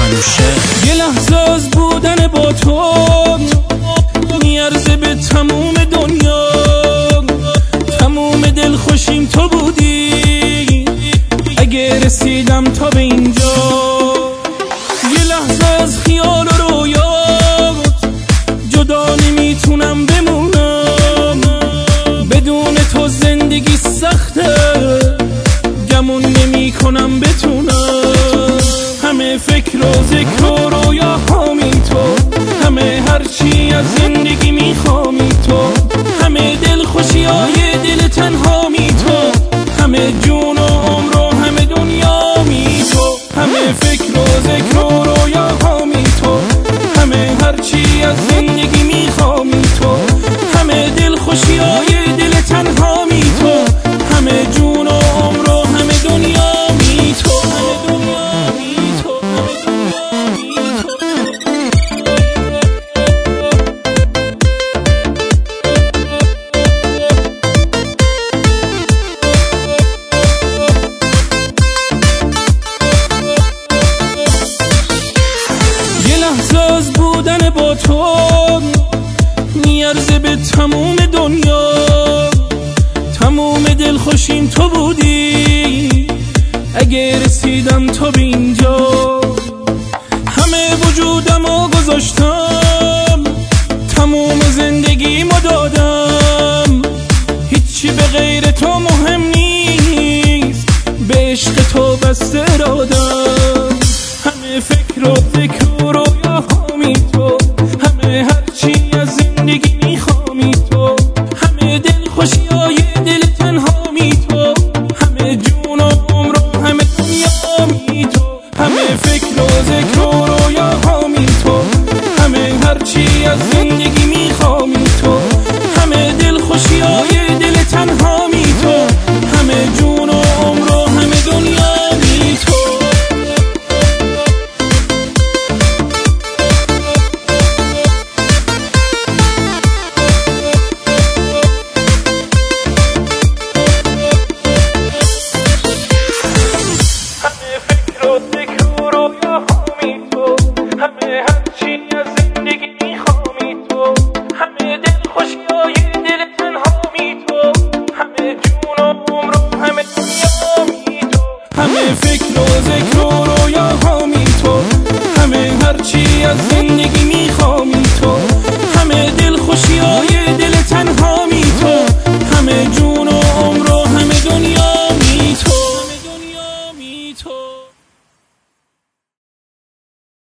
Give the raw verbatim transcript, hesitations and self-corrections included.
منوشه. یه لحظه از بودن با تو میارزه به تموم دنیا، تموم دل خوشیم تو بودی اگه رسیدم تا به اینجا. یه لحظه از خیال و رویات جدا نمیتونم بمونم، بدون تو زندگی سخته گمون نمی کنم بتونم. همه فکر و ذکر و رویا هامی تو، همه هرچی از زندگی میخوامی تو، همه دل خوشی های دل تنهامی تو، همه جون و عمر و همه دنیا می تو. همه فکر و ذکر و رویا هامی تو، همه هرچی از زندگی میخوامی تو، همه دل خوشی های دل تنهامی تو، همه جون و عمر و همه دنیا می تو. از بودن با تو میارزه به تموم دنیا، تموم دل خوشیم تو بودی اگه رسیدم تا به اینجا. همه وجودمو گذاشتم تموم زندگیمو دادم، هیچی به غیر تو مهم نیست، به عشق تو بس ارادم. همه فکر و ذکر و رویا هامی تو، همه هرچی از زندگی میخوامی تو، همه دل خوشی های دل تنهامی تو، همه جون و عمر و همه دنیا می تو. همه فکر و ذکر و رویا هامی تو، همه هرچی از زندگی